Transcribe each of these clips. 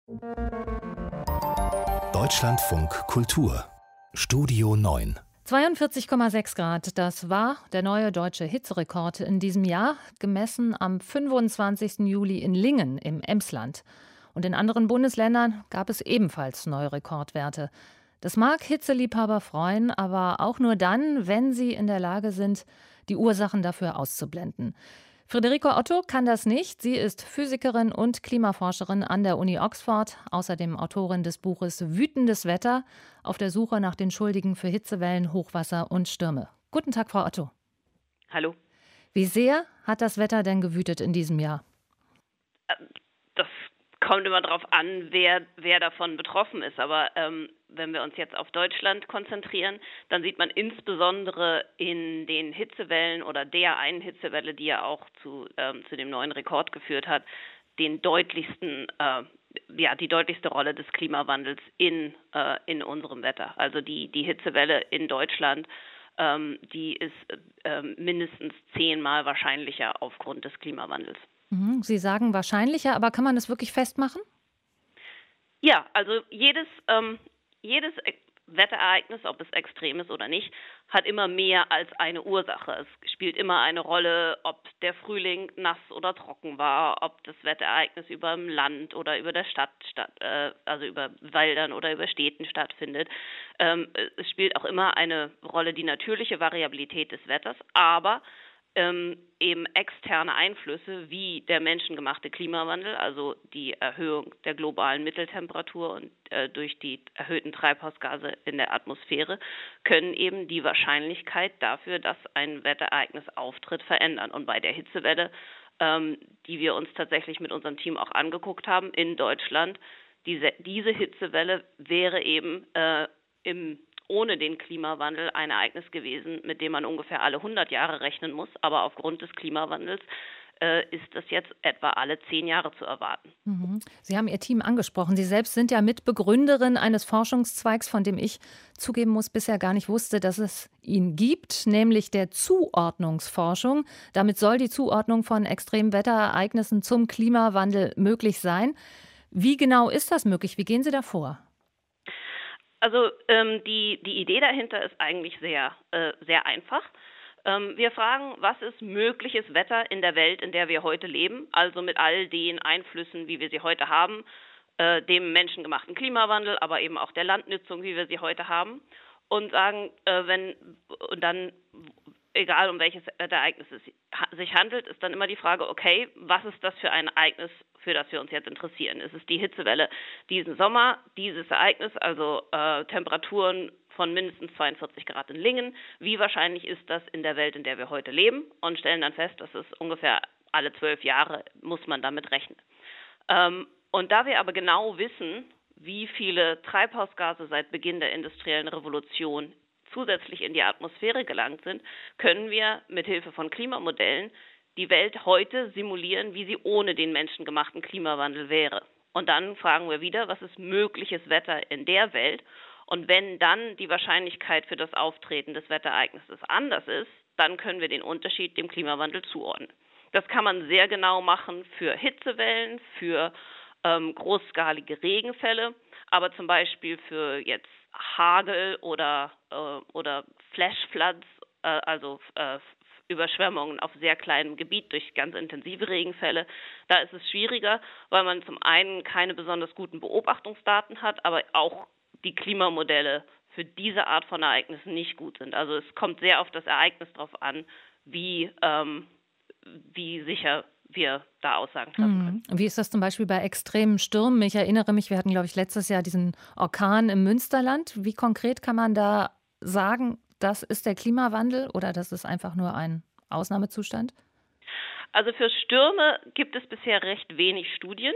Deutschlandfunk Kultur Studio 9 42,6 Grad, das war der neue deutsche Hitzerekord in diesem Jahr, gemessen am 25. Juli in Lingen im Emsland. Und in anderen Bundesländern gab es ebenfalls neue Rekordwerte. Das mag Hitzeliebhaber freuen, aber auch nur dann, wenn sie in der Lage sind, die Ursachen dafür auszublenden. Friederike Otto kann das nicht. Sie ist Physikerin und Klimaforscherin an der Uni Oxford, außerdem Autorin des Buches Wütendes Wetter, auf der Suche nach den Schuldigen für Hitzewellen, Hochwasser und Stürme. Guten Tag, Frau Otto. Hallo. Wie sehr hat das Wetter denn gewütet in diesem Jahr? Das kommt immer darauf an, wer davon betroffen ist. Aber wenn wir uns jetzt auf Deutschland konzentrieren, dann sieht man insbesondere in den Hitzewellen oder der einen Hitzewelle, die ja auch zu dem neuen Rekord geführt hat, die deutlichste Rolle des Klimawandels in unserem Wetter. Also die Hitzewelle in Deutschland, die ist mindestens 10-mal wahrscheinlicher aufgrund des Klimawandels. Sie sagen wahrscheinlicher, aber kann man das wirklich festmachen? Ja, also jedes Wetterereignis, ob es extrem ist oder nicht, hat immer mehr als eine Ursache. Es spielt immer eine Rolle, ob der Frühling nass oder trocken war, ob das Wetterereignis über dem Land oder über der Stadt, also über Wäldern oder über Städten stattfindet. Es spielt auch immer eine Rolle die natürliche Variabilität des Wetters, aber eben externe Einflüsse wie der menschengemachte Klimawandel, also die Erhöhung der globalen Mitteltemperatur und durch die erhöhten Treibhausgase in der Atmosphäre, können eben die Wahrscheinlichkeit dafür, dass ein Wetterereignis auftritt, verändern. Und bei der Hitzewelle, die wir uns tatsächlich mit unserem Team auch angeguckt haben in Deutschland, diese Hitzewelle wäre eben ohne den Klimawandel ein Ereignis gewesen, mit dem man ungefähr alle 100 Jahre rechnen muss. Aber aufgrund des Klimawandels ist das jetzt etwa alle 10 Jahre zu erwarten. Sie haben Ihr Team angesprochen. Sie selbst sind ja Mitbegründerin eines Forschungszweigs, von dem ich zugeben muss, bisher gar nicht wusste, dass es ihn gibt, nämlich der Zuordnungsforschung. Damit soll die Zuordnung von Extremwetterereignissen zum Klimawandel möglich sein. Wie genau ist das möglich? Wie gehen Sie da vor? Also die Idee dahinter ist eigentlich sehr einfach. Wir fragen, was ist mögliches Wetter in der Welt, in der wir heute leben, also mit all den Einflüssen, wie wir sie heute haben, dem menschengemachten Klimawandel, aber eben auch der Landnutzung, wie wir sie heute haben, und sagen, egal um welches Ereignis es sich handelt, ist dann immer die Frage, okay, was ist das für ein Ereignis, für das wir uns jetzt interessieren? Ist es die Hitzewelle diesen Sommer, dieses Ereignis, also Temperaturen von mindestens 42 Grad in Lingen? Wie wahrscheinlich ist das in der Welt, in der wir heute leben? Und stellen dann fest, dass es ungefähr alle 12 Jahre muss man damit rechnen. Und da wir aber genau wissen, wie viele Treibhausgase seit Beginn der industriellen Revolution zusätzlich in die Atmosphäre gelangt sind, können wir mit Hilfe von Klimamodellen die Welt heute simulieren, wie sie ohne den menschengemachten Klimawandel wäre. Und dann fragen wir wieder, was ist mögliches Wetter in der Welt? Und wenn dann die Wahrscheinlichkeit für das Auftreten des Wetterereignisses anders ist, dann können wir den Unterschied dem Klimawandel zuordnen. Das kann man sehr genau machen für Hitzewellen, für großskalige Regenfälle, aber zum Beispiel für jetzt Hagel oder Flashfloods, also Überschwemmungen auf sehr kleinem Gebiet durch ganz intensive Regenfälle. Da ist es schwieriger, weil man zum einen keine besonders guten Beobachtungsdaten hat, aber auch die Klimamodelle für diese Art von Ereignissen nicht gut sind. Also es kommt sehr auf das Ereignis drauf an, wie sicher wir da Aussagen treffen können. Wie ist das zum Beispiel bei extremen Stürmen? Ich erinnere mich, wir hatten, glaube ich, letztes Jahr diesen Orkan im Münsterland. Wie konkret kann man da sagen, das ist der Klimawandel oder das ist einfach nur ein Ausnahmezustand? Also für Stürme gibt es bisher recht wenig Studien.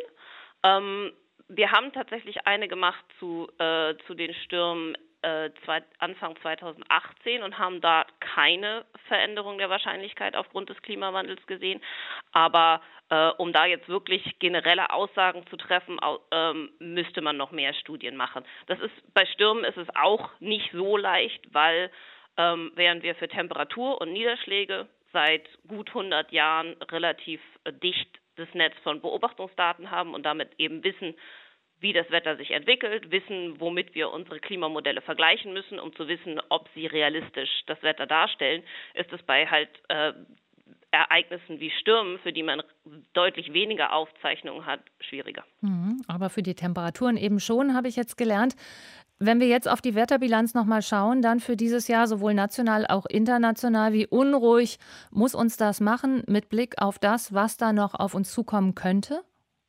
Wir haben tatsächlich eine gemacht zu den Stürmen Anfang 2018 und haben da keine Veränderung der Wahrscheinlichkeit aufgrund des Klimawandels gesehen. Aber um da jetzt wirklich generelle Aussagen zu treffen, müsste man noch mehr Studien machen. Bei Stürmen ist es auch nicht so leicht, weil während wir für Temperatur und Niederschläge seit gut 100 Jahren relativ dicht das Netz von Beobachtungsdaten haben und damit eben wissen, wie das Wetter sich entwickelt, wissen, womit wir unsere Klimamodelle vergleichen müssen, um zu wissen, ob sie realistisch das Wetter darstellen, ist es bei halt Ereignissen wie Stürmen, für die man deutlich weniger Aufzeichnungen hat, schwieriger. Aber für die Temperaturen eben schon, habe ich jetzt gelernt. Wenn wir jetzt auf die Wetterbilanz nochmal schauen, dann für dieses Jahr sowohl national auch international, wie unruhig muss uns das machen mit Blick auf das, was da noch auf uns zukommen könnte?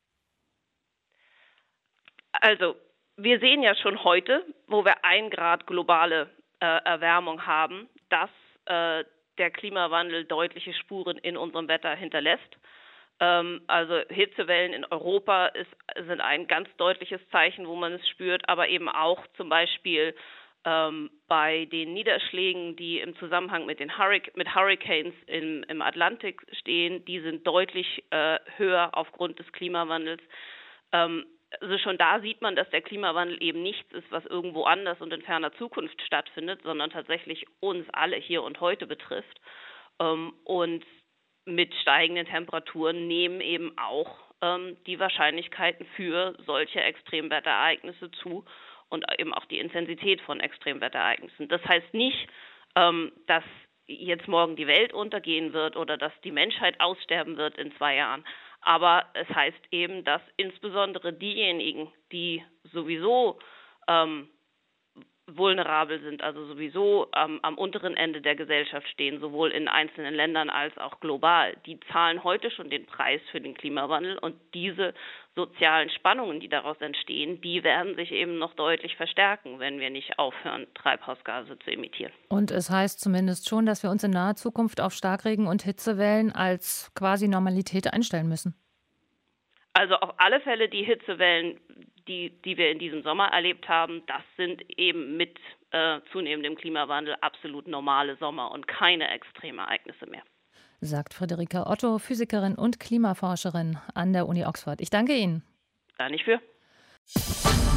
Also, wir sehen ja schon heute, wo wir 1 Grad globale Erwärmung haben, dass der Klimawandel deutliche Spuren in unserem Wetter hinterlässt. Also Hitzewellen in Europa sind ein ganz deutliches Zeichen, wo man es spürt, aber eben auch zum Beispiel bei den Niederschlägen, die im Zusammenhang mit mit Hurricanes im Atlantik stehen, die sind deutlich höher aufgrund des Klimawandels. Also schon da sieht man, dass der Klimawandel eben nichts ist, was irgendwo anders und in ferner Zukunft stattfindet, sondern tatsächlich uns alle hier und heute betrifft. Und mit steigenden Temperaturen nehmen eben auch die Wahrscheinlichkeiten für solche Extremwetterereignisse zu und eben auch die Intensität von Extremwetterereignissen. Das heißt nicht, dass jetzt morgen die Welt untergehen wird oder dass die Menschheit aussterben wird in 2 Jahren. Aber es heißt eben, dass insbesondere diejenigen, die sowieso vulnerabel sind, also sowieso am unteren Ende der Gesellschaft stehen, sowohl in einzelnen Ländern als auch global, die zahlen heute schon den Preis für den Klimawandel und diese sozialen Spannungen, die daraus entstehen, die werden sich eben noch deutlich verstärken, wenn wir nicht aufhören, Treibhausgase zu emittieren. Und es heißt zumindest schon, dass wir uns in naher Zukunft auf Starkregen und Hitzewellen als quasi Normalität einstellen müssen. Also auf alle Fälle die Hitzewellen, die wir in diesem Sommer erlebt haben, das sind eben mit zunehmendem Klimawandel absolut normale Sommer und keine Extremereignisse mehr. Sagt Friederike Otto, Physikerin und Klimaforscherin an der Uni Oxford. Ich danke Ihnen. Da nicht für.